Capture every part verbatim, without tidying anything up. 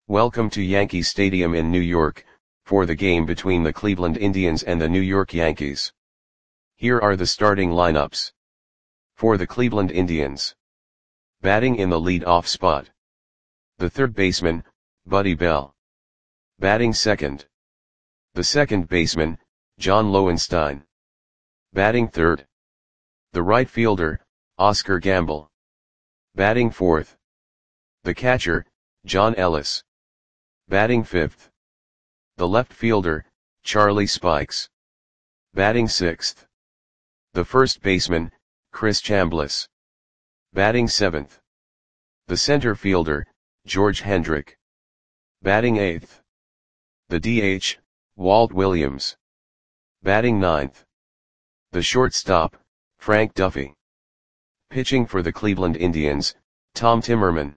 Welcome to Yankee Stadium in New York, for the game between the Cleveland Indians and the New York Yankees. Here are the starting lineups. For the Cleveland Indians. Batting in the lead-off spot. The third baseman, Buddy Bell. Batting second. The second baseman, John Lowenstein. Batting third. The right fielder, Oscar Gamble. Batting fourth. The catcher, John Ellis. Batting fifth. The left fielder, Charlie Spikes. Batting sixth. The first baseman, Chris Chambliss. Batting seventh. The center fielder, George Hendrick. Batting eighth. The D H, Walt Williams. Batting ninth. The shortstop, Frank Duffy. Pitching for the Cleveland Indians, Tom Timmerman.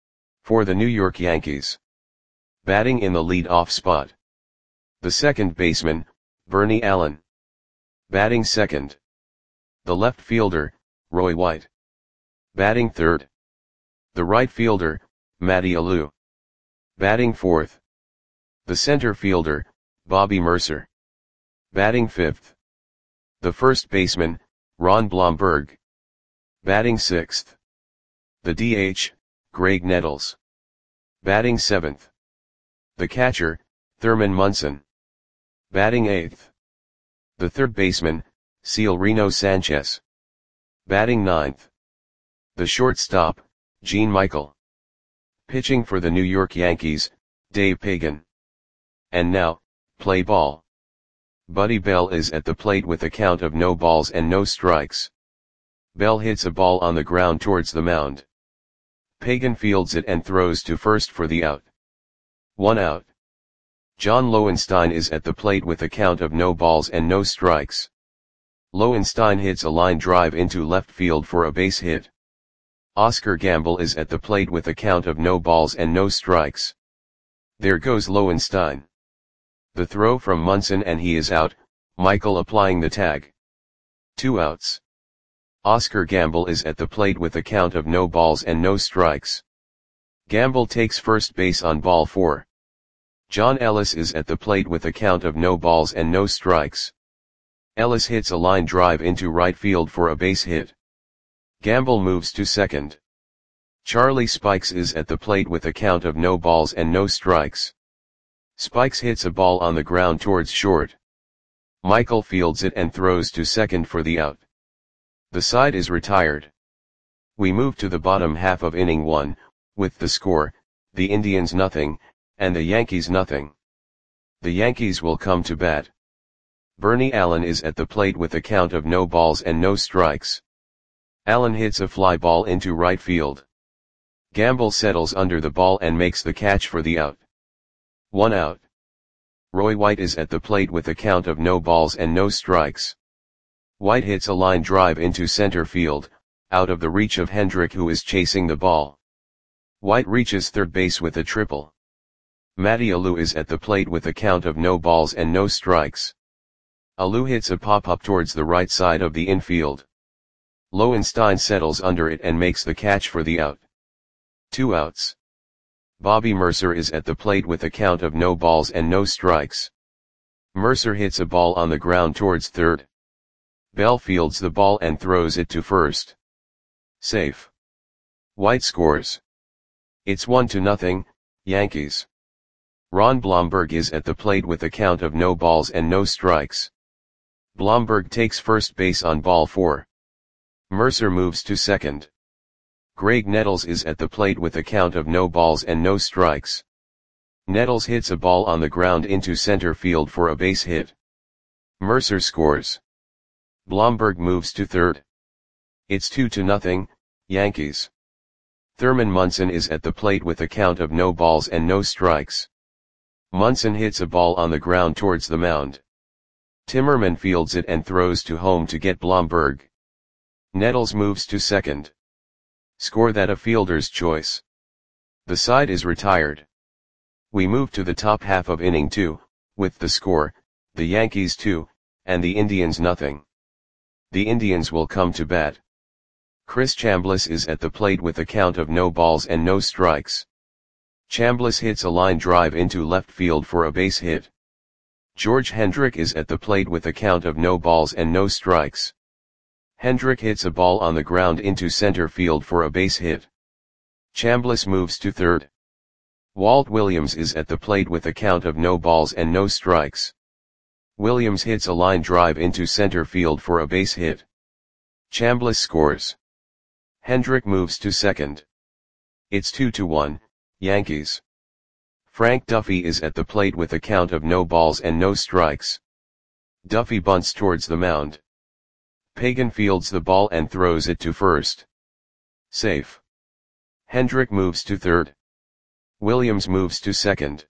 For the New York Yankees. Batting in the lead-off spot. The second baseman, Bernie Allen. Batting second. The left fielder, Roy White. Batting third. The right fielder, Matty Alou. Batting fourth. The center fielder, Bobby Murcer. Batting fifth. The first baseman, Ron Blomberg. Batting sixth. The D H, Greg Nettles. Batting seventh. The catcher, Thurman Munson. Batting eighth. The third baseman, Severino Sanchez. Batting ninth. The shortstop, Gene Michael. Pitching for the New York Yankees, Dave Pagan. And now, play ball. Buddy Bell is at the plate with a count of no balls and no strikes. Bell hits a ball on the ground towards the mound. Pagan fields it and throws to first for the out. One out. John Lowenstein is at the plate with a count of no balls and no strikes. Lowenstein hits a line drive into left field for a base hit. Oscar Gamble is at the plate with a count of no balls and no strikes. There goes Lowenstein. The throw from Munson and he is out, Michael applying the tag. Two outs. Oscar Gamble is at the plate with a count of no balls and no strikes. Gamble takes first base on ball four. John Ellis is at the plate with a count of no balls and no strikes. Ellis hits a line drive into right field for a base hit. Gamble moves to second. Charlie Spikes is at the plate with a count of no balls and no strikes. Spikes hits a ball on the ground towards short. Michael fields it and throws to second for the out. The side is retired. We move to the bottom half of inning one, with the score, the Indians nothing, and the Yankees nothing. The Yankees will come to bat. Bernie Allen is at the plate with a count of no balls and no strikes. Allen hits a fly ball into right field. Gamble settles under the ball and makes the catch for the out. One out. Roy White is at the plate with a count of no balls and no strikes. White hits a line drive into center field, out of the reach of Hendrick who is chasing the ball. White reaches third base with a triple. Matty Alou is at the plate with a count of no balls and no strikes. Alou hits a pop-up towards the right side of the infield. Lowenstein settles under it and makes the catch for the out. Two outs. Bobby Murcer is at the plate with a count of no balls and no strikes. Murcer hits a ball on the ground towards third. Bell fields the ball and throws it to first. Safe. White scores. It's one to nothing, Yankees. Ron Blomberg is at the plate with a count of no balls and no strikes. Blomberg takes first base on ball four. Murcer moves to second. Greg Nettles is at the plate with a count of no balls and no strikes. Nettles hits a ball on the ground into center field for a base hit. Murcer scores. Blomberg moves to third. It's two to nothing, Yankees. Thurman Munson is at the plate with a count of no balls and no strikes. Munson hits a ball on the ground towards the mound. Timmerman fields it and throws to home to get Blomberg. Nettles moves to second. Score that a fielder's choice. The side is retired. We move to the top half of inning two, with the score, the Yankees two, and the Indians nothing. The Indians will come to bat. Chris Chambliss is at the plate with a count of no balls and no strikes. Chambliss hits a line drive into left field for a base hit. George Hendrick is at the plate with a count of no balls and no strikes. Hendrick hits a ball on the ground into center field for a base hit. Chambliss moves to third. Walt Williams is at the plate with a count of no balls and no strikes. Williams hits a line drive into center field for a base hit. Chambliss scores. Hendrick moves to second. It's two to one, Yankees. Frank Duffy is at the plate with a count of no balls and no strikes. Duffy bunts towards the mound. Pagan fields the ball and throws it to first. Safe. Hendrick moves to third. Williams moves to second.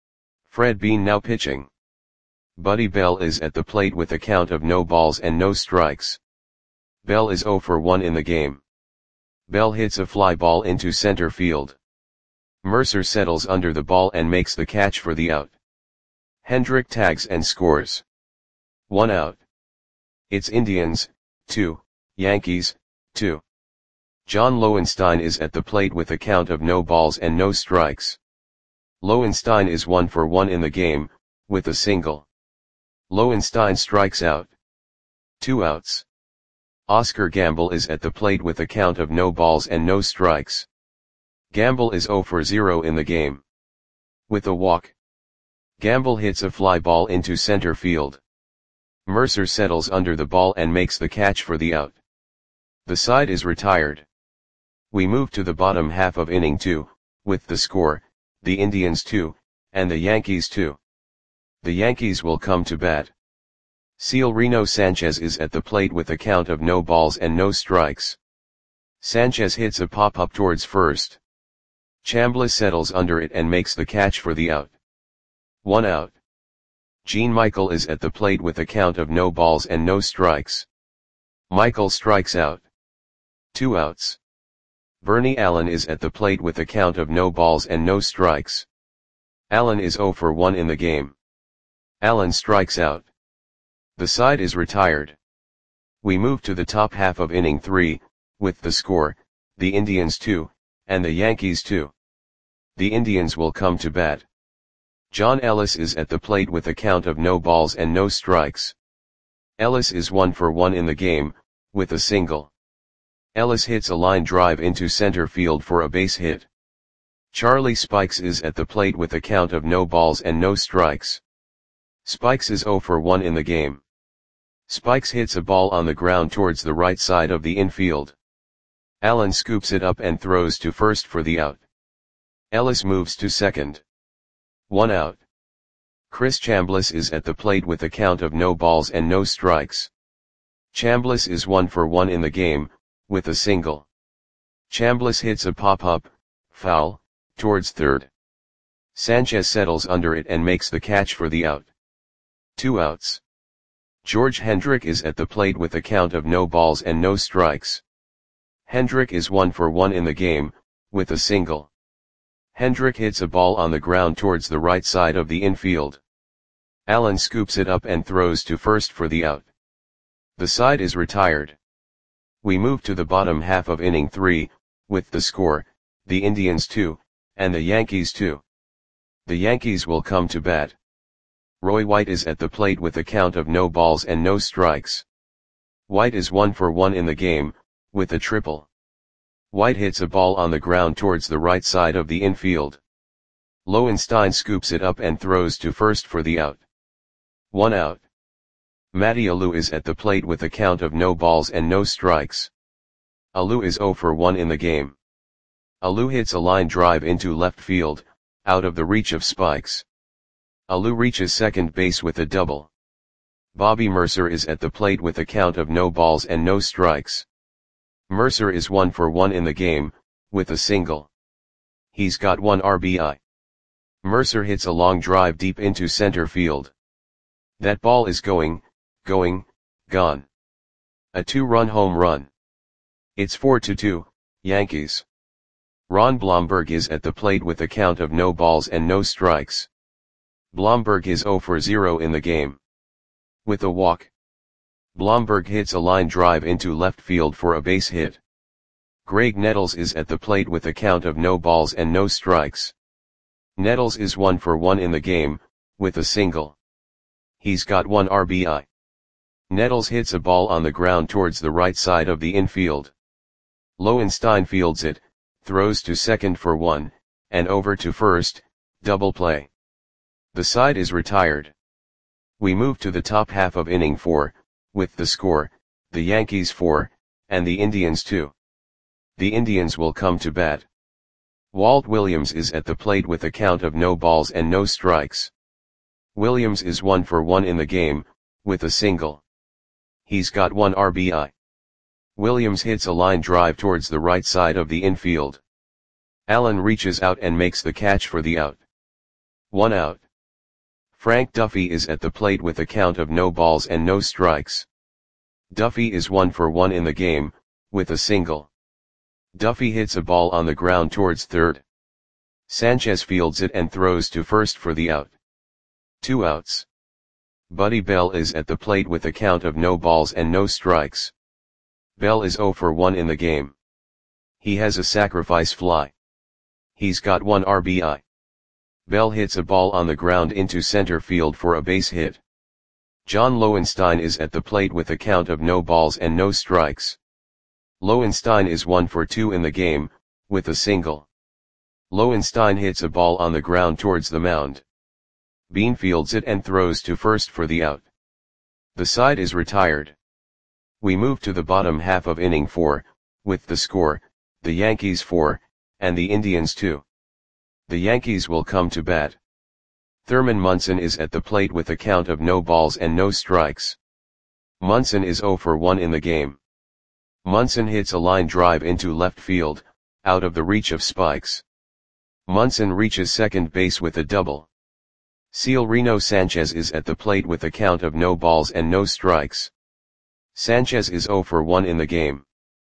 Fred Bean now pitching. Buddy Bell is at the plate with a count of no balls and no strikes. Bell is oh for one in the game. Bell hits a fly ball into center field. Mercer settles under the ball and makes the catch for the out. Hendrick tags and scores. One out. It's Indians, two, Yankees, two. John Lowenstein is at the plate with a count of no balls and no strikes. Lowenstein is one for one in the game, with a single. Lowenstein strikes out. Two outs. Oscar Gamble is at the plate with a count of no balls and no strikes. Gamble is oh for zero in the game. With a walk. Gamble hits a fly ball into center field. Mercer settles under the ball and makes the catch for the out. The side is retired. We move to the bottom half of inning two, with the score, the Indians two, and the Yankees two. The Yankees will come to bat. Severino Sanchez is at the plate with a count of no balls and no strikes. Sanchez hits a pop-up towards first. Chambliss settles under it and makes the catch for the out. One out. Gene Michael is at the plate with a count of no balls and no strikes. Michael strikes out. Two outs. Bernie Allen is at the plate with a count of no balls and no strikes. Allen is oh for one in the game. Allen strikes out. The side is retired. We move to the top half of inning three, with the score, the Indians two, and the Yankees two. The Indians will come to bat. John Ellis is at the plate with a count of no balls and no strikes. Ellis is one for one in the game, with a single. Ellis hits a line drive into center field for a base hit. Charlie Spikes is at the plate with a count of no balls and no strikes. Spikes is oh for one in the game. Spikes hits a ball on the ground towards the right side of the infield. Allen scoops it up and throws to first for the out. Ellis moves to second. One out. Chris Chambliss is at the plate with a count of no balls and no strikes. Chambliss is one for one in the game, with a single. Chambliss hits a pop-up, foul, towards third. Sanchez settles under it and makes the catch for the out. Two outs. George Hendrick is at the plate with a count of no balls and no strikes. Hendrick is one for one in the game, with a single. Hendrick hits a ball on the ground towards the right side of the infield. Allen scoops it up and throws to first for the out. The side is retired. We move to the bottom half of inning three, with the score, the Indians two, and the Yankees two. The Yankees will come to bat. Roy White is at the plate with a count of no balls and no strikes. White is one for one in the game, with a triple. White hits a ball on the ground towards the right side of the infield. Lowenstein scoops it up and throws to first for the out. One out. Matty Alou is at the plate with a count of no balls and no strikes. Alou is oh for one in the game. Alou hits a line drive into left field, out of the reach of Spikes. Alou reaches second base with a double. Bobby Mercer is at the plate with a count of no balls and no strikes. Mercer is one for one in the game, with a single. He's got one R B I. Mercer hits a long drive deep into center field. That ball is going, going, gone. A two-run home run. It's four to two, Yankees. Ron Blomberg is at the plate with a count of no balls and no strikes. Blomberg is oh for zero in the game. With a walk. Blomberg hits a line drive into left field for a base hit. Greg Nettles is at the plate with a count of no balls and no strikes. Nettles is one for one in the game, with a single. He's got one R B I. Nettles hits a ball on the ground towards the right side of the infield. Lowenstein fields it, throws to second for one, and over to first, double play. The side is retired. We move to the top half of inning four, with the score, the Yankees four, and the Indians two. The Indians will come to bat. Walt Williams is at the plate with a count of no balls and no strikes. Williams is one for one in the game, with a single. He's got one R B I. Williams hits a line drive towards the right side of the infield. Allen reaches out and makes the catch for the out. One out. Frank Duffy is at the plate with a count of no balls and no strikes. Duffy is one for one in the game, with a single. Duffy hits a ball on the ground towards third. Sanchez fields it and throws to first for the out. Two outs. Buddy Bell is at the plate with a count of no balls and no strikes. Bell is zero for one in the game. He has a sacrifice fly. He's got one R B I. Bell hits a ball on the ground into center field for a base hit. John Lowenstein is at the plate with a count of no balls and no strikes. Lowenstein is one for two in the game, with a single. Lowenstein hits a ball on the ground towards the mound. Bean fields it and throws to first for the out. The side is retired. We move to the bottom half of inning four, with the score, the Yankees four, and the Indians two. The Yankees will come to bat. Thurman Munson is at the plate with a count of no balls and no strikes. Munson is zero for one in the game. Munson hits a line drive into left field, out of the reach of Spikes. Munson reaches second base with a double. Severino Sanchez is at the plate with a count of no balls and no strikes. Sanchez is zero for one in the game.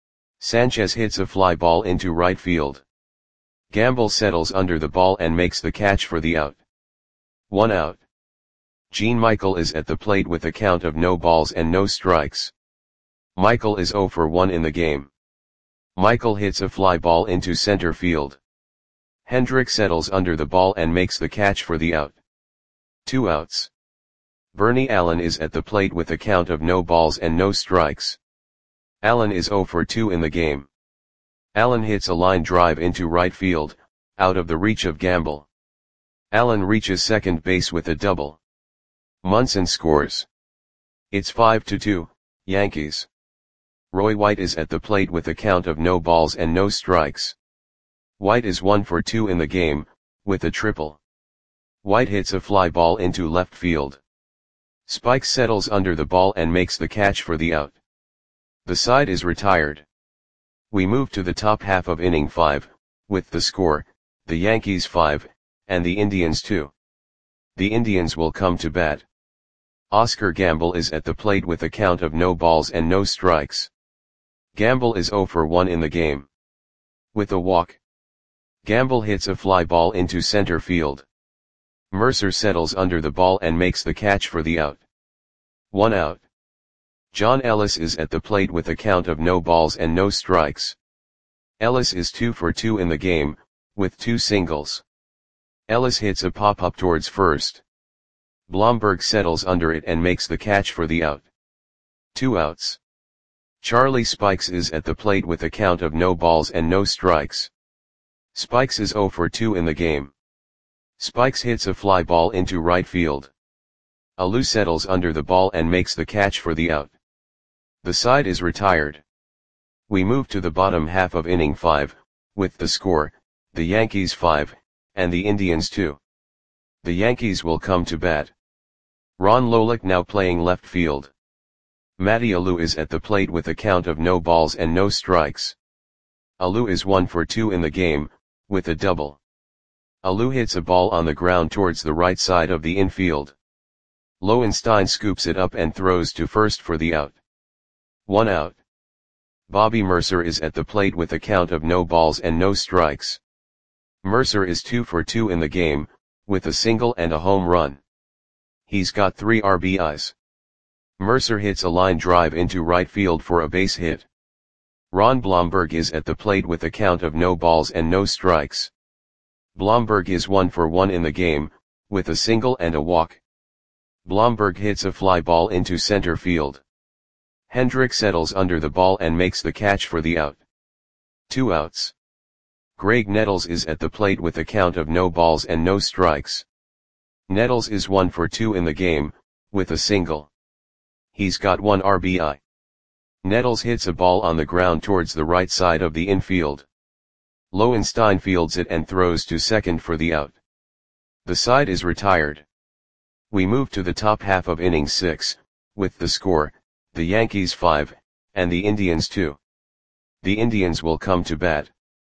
Sanchez hits a fly ball into right field. Gamble settles under the ball and makes the catch for the out. One out. Gene Michael is at the plate with a count of no balls and no strikes. Michael is zero for one in the game. Michael hits a fly ball into center field. Hendrick settles under the ball and makes the catch for the out. Two outs. Bernie Allen is at the plate with a count of no balls and no strikes. Allen is zero for two in the game. Allen hits a line drive into right field, out of the reach of Gamble. Allen reaches second base with a double. Munson scores. It's five to two, Yankees. Roy White is at the plate with a count of no balls and no strikes. White is one for two in the game, with a triple. White hits a fly ball into left field. Spikes settles under the ball and makes the catch for the out. The side is retired. We move to the top half of inning five, with the score, the Yankees five, and the Indians two. The Indians will come to bat. Oscar Gamble is at the plate with a count of no balls and no strikes. Gamble is zero for one in the game. With a walk. Gamble hits a fly ball into center field. Mercer settles under the ball and makes the catch for the out. One out. John Ellis is at the plate with a count of no balls and no strikes. Ellis is two for two in the game, with two singles. Ellis hits a pop-up towards first. Blomberg settles under it and makes the catch for the out. Two outs. Charlie Spikes is at the plate with a count of no balls and no strikes. Spikes is zero for two in the game. Spikes hits a fly ball into right field. Alou settles under the ball and makes the catch for the out. The side is retired. We move to the bottom half of inning five, with the score, the Yankees five, and the Indians two. The Yankees will come to bat. Ron Lolick now playing left field. Matty Alou is at the plate with a count of no balls and no strikes. Alou is one for two in the game, with a double. Alou hits a ball on the ground towards the right side of the infield. Lowenstein scoops it up and throws to first for the out. One out. Bobby Mercer is at the plate with a count of no balls and no strikes. Mercer is two for two in the game, with a single and a home run. He's got three R B Is. Mercer hits a line drive into right field for a base hit. Ron Blomberg is at the plate with a count of no balls and no strikes. Blomberg is one for one in the game, with a single and a walk. Blomberg hits a fly ball into center field. Hendrick settles under the ball and makes the catch for the out. Two outs. Greg Nettles is at the plate with a count of no balls and no strikes. Nettles is one for two in the game, with a single. He's got one R B I. Nettles hits a ball on the ground towards the right side of the infield. Lowenstein fields it and throws to second for the out. The side is retired. We move to the top half of inning six, with the score, the Yankees five, and the Indians two. The Indians will come to bat.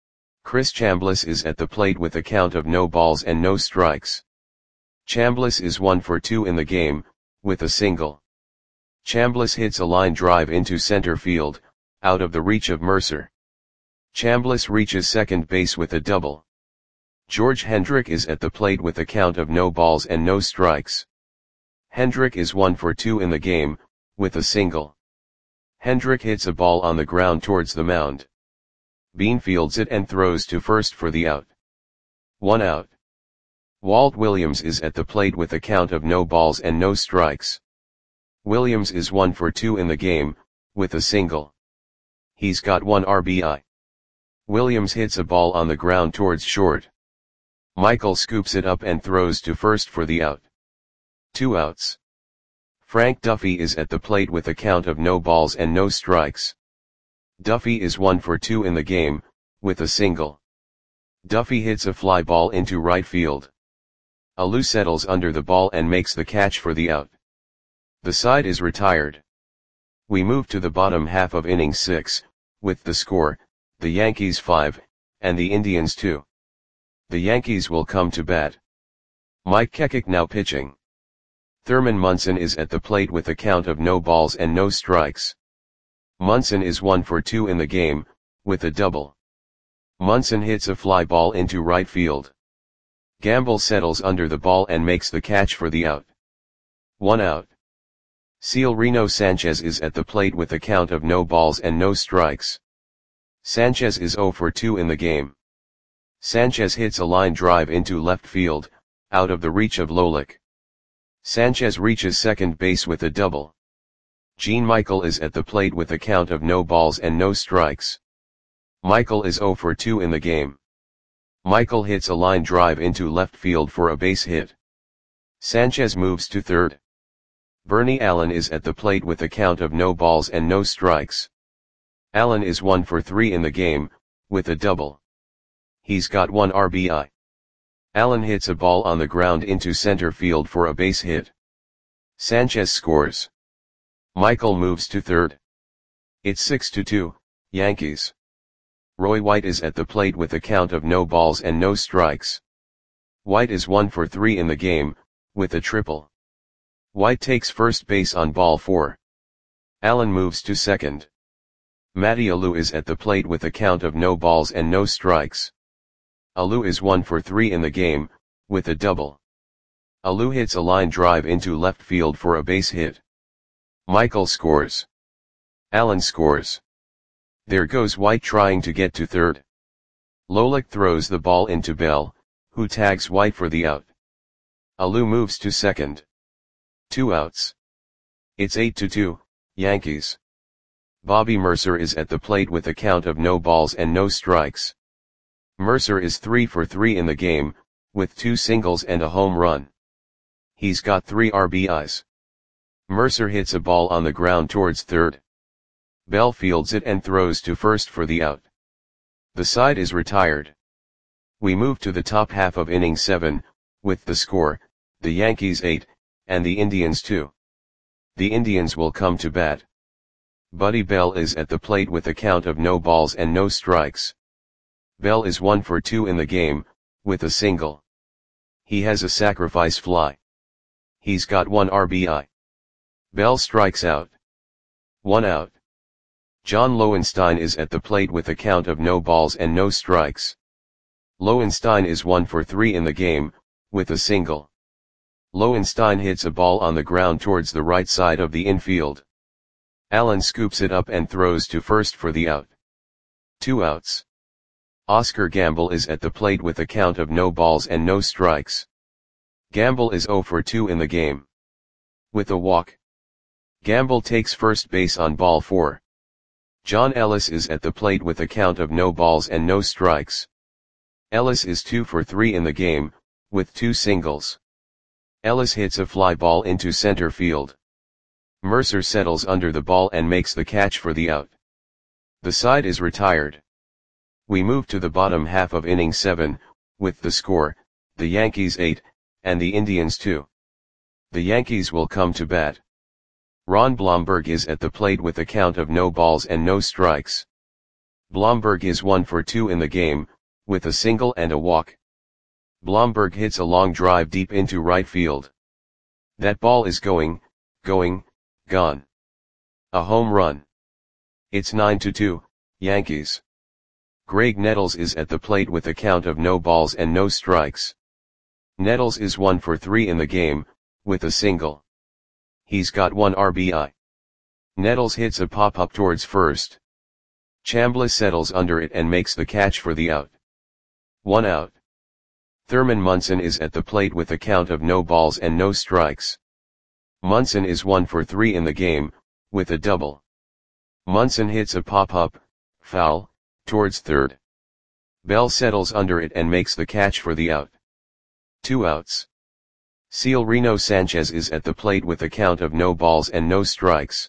Chris Chambliss is at the plate with a count of no balls and no strikes. Chambliss is one for two in the game, with a single. Chambliss hits a line drive into center field, out of the reach of Mercer. Chambliss reaches second base with a double. George Hendrick is at the plate with a count of no balls and no strikes. Hendrick is one for two in the game, with a single. Hendrick hits a ball on the ground towards the mound. Bean fields it and throws to first for the out. One out. Walt Williams is at the plate with a count of no balls and no strikes. Williams is one for two in the game, with a single. He's got one R B I. Williams hits a ball on the ground towards short. Michael scoops it up and throws to first for the out. Two outs. Frank Duffy is at the plate with a count of no balls and no strikes. Duffy is one for two in the game, with a single. Duffy hits a fly ball into right field. Alou settles under the ball and makes the catch for the out. The side is retired. We move to the bottom half of inning six, with the score, the Yankees five, and the Indians two. The Yankees will come to bat. Mike Kekik now pitching. Thurman Munson is at the plate with a count of no balls and no strikes. Munson is one for two in the game, with a double. Munson hits a fly ball into right field. Gamble settles under the ball and makes the catch for the out. One out. Severino Sanchez is at the plate with a count of no balls and no strikes. Sanchez is zero for two in the game. Sanchez hits a line drive into left field, out of the reach of Lolich. Sanchez reaches second base with a double. Gene Michael is at the plate with a count of no balls and no strikes. Michael is zero for two in the game. Michael hits a line drive into left field for a base hit. Sanchez moves to third. Bernie Allen is at the plate with a count of no balls and no strikes. Allen is one for three in the game, with a double. He's got one R B I. Allen hits a ball on the ground into center field for a base hit. Sanchez scores. Michael moves to third. It's six to two, Yankees. Roy White is at the plate with a count of no balls and no strikes. White is one for three in the game, with a triple. White takes first base on ball four. Allen moves to second. Matty Alou is at the plate with a count of no balls and no strikes. Alou is one for three in the game, with a double. Alou hits a line drive into left field for a base hit. Michael scores. Allen scores. There goes White trying to get to third. Lolich throws the ball into Bell, who tags White for the out. Alou moves to second. Two outs. It's eight to two, Yankees. Bobby Mercer is at the plate with a count of no balls and no strikes. Mercer is three for three in the game, with two singles and a home run. He's got three R B Is. Mercer hits a ball on the ground towards third. Bell fields it and throws to first for the out. The side is retired. We move to the top half of inning seven, with the score, the Yankees eight, and the Indians two. The Indians will come to bat. Buddy Bell is at the plate with a count of no balls and no strikes. Bell is one for two in the game, with a single. He has a sacrifice fly. He's got one R B I. Bell strikes out. One out. John Lowenstein is at the plate with a count of no balls and no strikes. Lowenstein is one for three in the game, with a single. Lowenstein hits a ball on the ground towards the right side of the infield. Allen scoops it up and throws to first for the out. Two outs. Oscar Gamble is at the plate with a count of no balls and no strikes. Gamble is zero for two in the game. With a walk, Gamble takes first base on ball four. John Ellis is at the plate with a count of no balls and no strikes. Ellis is two for three in the game, with two singles. Ellis hits a fly ball into center field. Mercer settles under the ball and makes the catch for the out. The side is retired. We move to the bottom half of inning seven, with the score, the Yankees eight, and the Indians two. The Yankees will come to bat. Ron Blomberg is at the plate with a count of no balls and no strikes. Blomberg is one for two in the game, with a single and a walk. Blomberg hits a long drive deep into right field. That ball is going, going, gone. A home run. It's nine to two, Yankees. Greg Nettles is at the plate with a count of no balls and no strikes. Nettles is one for three in the game, with a single. He's got one R B I. Nettles hits a pop-up towards first. Chambliss settles under it and makes the catch for the out. One out. Thurman Munson is at the plate with a count of no balls and no strikes. Munson is one for three in the game, with a double. Munson hits a pop-up, foul, towards third. Bell settles under it and makes the catch for the out. Two outs. Severino Sanchez is at the plate with a count of no balls and no strikes.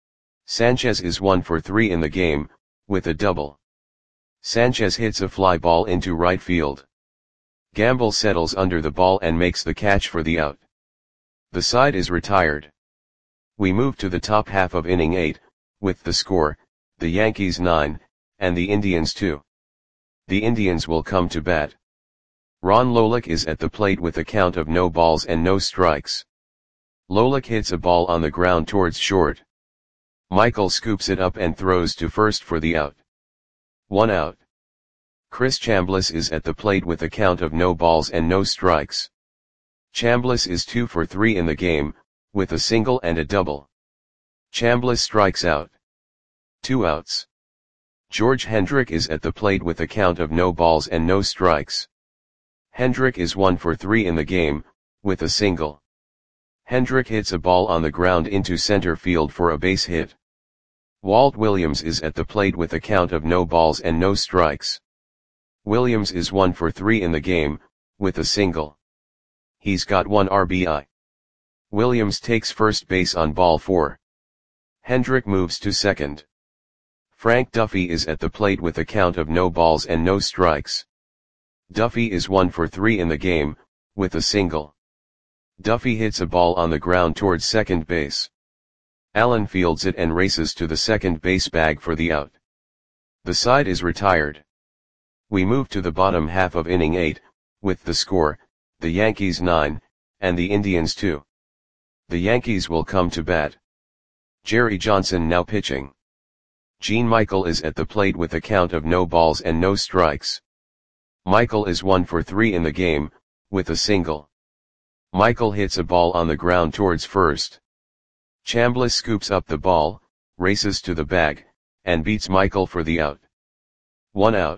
Sanchez is one for three in the game, with a double. Sanchez hits a fly ball into right field. Gamble settles under the ball and makes the catch for the out. The side is retired. We move to the top half of inning eight, with the score, the Yankees nine, and the Indians two. The Indians will come to bat. Ron Lolick is at the plate with a count of no balls and no strikes. Lolick hits a ball on the ground towards short. Michael scoops it up and throws to first for the out. One out. Chris Chambliss is at the plate with a count of no balls and no strikes. Chambliss is two for three in the game, with a single and a double. Chambliss strikes out. Two outs. George Hendrick is at the plate with a count of no balls and no strikes. Hendrick is one for three in the game, with a single. Hendrick hits a ball on the ground into center field for a base hit. Walt Williams is at the plate with a count of no balls and no strikes. Williams is one for three in the game, with a single. He's got one R B I. Williams takes first base on ball four. Hendrick moves to second. Frank Duffy is at the plate with a count of no balls and no strikes. Duffy is one for three in the game, with a single. Duffy hits a ball on the ground towards second base. Allen fields it and races to the second base bag for the out. The side is retired. We move to the bottom half of inning eight, with the score, the Yankees nine, and the Indians two. The Yankees will come to bat. Jerry Johnson now pitching. Gene Michael is at the plate with a count of no balls and no strikes. Michael is one for three in the game, with a single. Michael hits a ball on the ground towards first. Chambliss scoops up the ball, races to the bag, and beats Michael for the out. One out.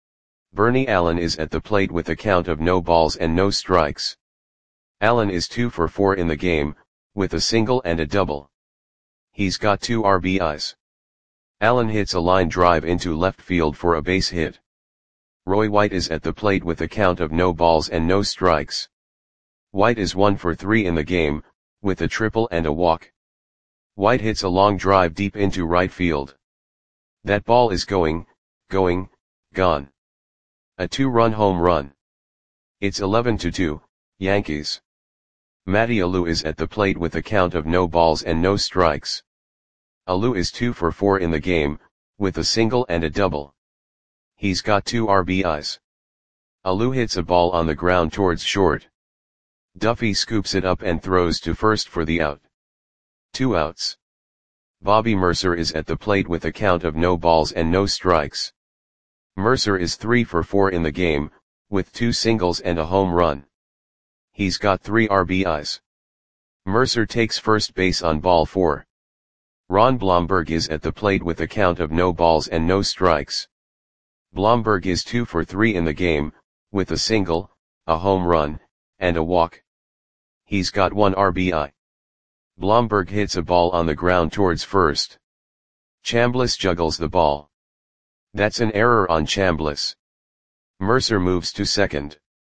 Bernie Allen is at the plate with a count of no balls and no strikes. Allen is two for four in the game, with a single and a double. He's got two R B Is. Allen hits a line drive into left field for a base hit. Roy White is at the plate with a count of no balls and no strikes. White is one for three in the game, with a triple and a walk. White hits a long drive deep into right field. That ball is going, going, gone. A two-run home run. It's eleven to two, Yankees. Matty Alou is at the plate with a count of no balls and no strikes. Alou is two for four in the game, with a single and a double. He's got two R B Is. Alou hits a ball on the ground towards short. Duffy scoops it up and throws to first for the out. Two outs. Bobby Mercer is at the plate with a count of no balls and no strikes. Mercer is three for four in the game, with two singles and a home run. He's got three R B Is. Mercer takes first base on ball four. Ron Blomberg is at the plate with a count of no balls and no strikes. Blomberg is two for three in the game, with a single, a home run, and a walk. He's got one R B I. Blomberg hits a ball on the ground towards first. Chambliss juggles the ball. That's an error on Chambliss. Mercer moves to second.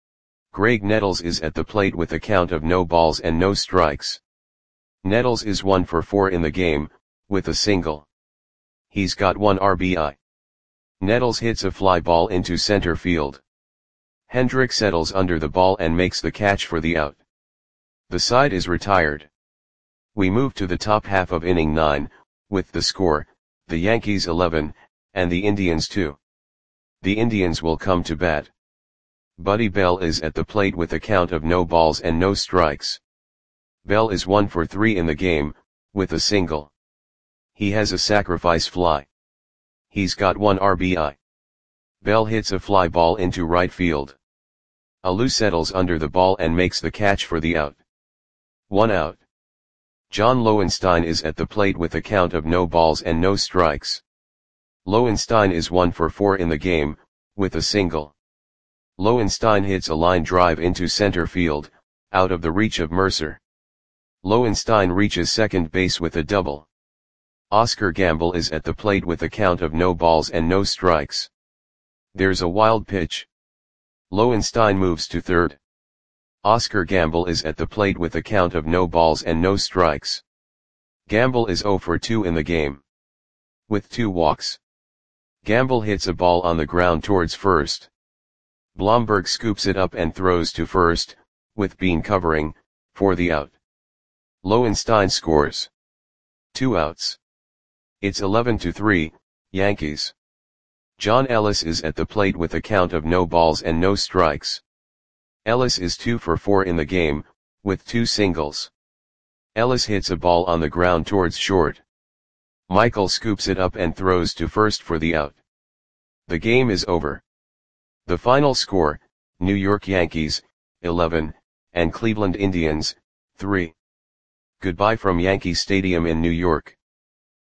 Graig Nettles is at the plate with a count of no balls and no strikes. Nettles is one for four in the game, with a single. He's got one R B I. Nettles hits a fly ball into center field. Hendrick settles under the ball and makes the catch for the out. The side is retired. We move to the top half of inning nine, with the score, the Yankees eleven, and the Indians two. The Indians will come to bat. Buddy Bell is at the plate with a count of no balls and no strikes. Bell is one for three in the game, with a single. He has a sacrifice fly. He's got one R B I. Bell hits a fly ball into right field. Alou settles under the ball and makes the catch for the out. One out. John Lowenstein is at the plate with a count of no balls and no strikes. Lowenstein is one for four in the game, with a single. Lowenstein hits a line drive into center field, out of the reach of Mercer. Lowenstein reaches second base with a double. Oscar Gamble is at the plate with a count of no balls and no strikes. There's a wild pitch. Lowenstein moves to third. Oscar Gamble is at the plate with a count of no balls and no strikes. Gamble is zero for two in the game, with two walks. Gamble hits a ball on the ground towards first. Blomberg scoops it up and throws to first, with Bean covering, for the out. Lowenstein scores. Two outs. It's eleven to three, Yankees. John Ellis is at the plate with a count of no balls and no strikes. Ellis is two for four in the game, with two singles. Ellis hits a ball on the ground towards short. Michael scoops it up and throws to first for the out. The game is over. The final score, New York Yankees, eleven, and Cleveland Indians, three. Goodbye from Yankee Stadium in New York.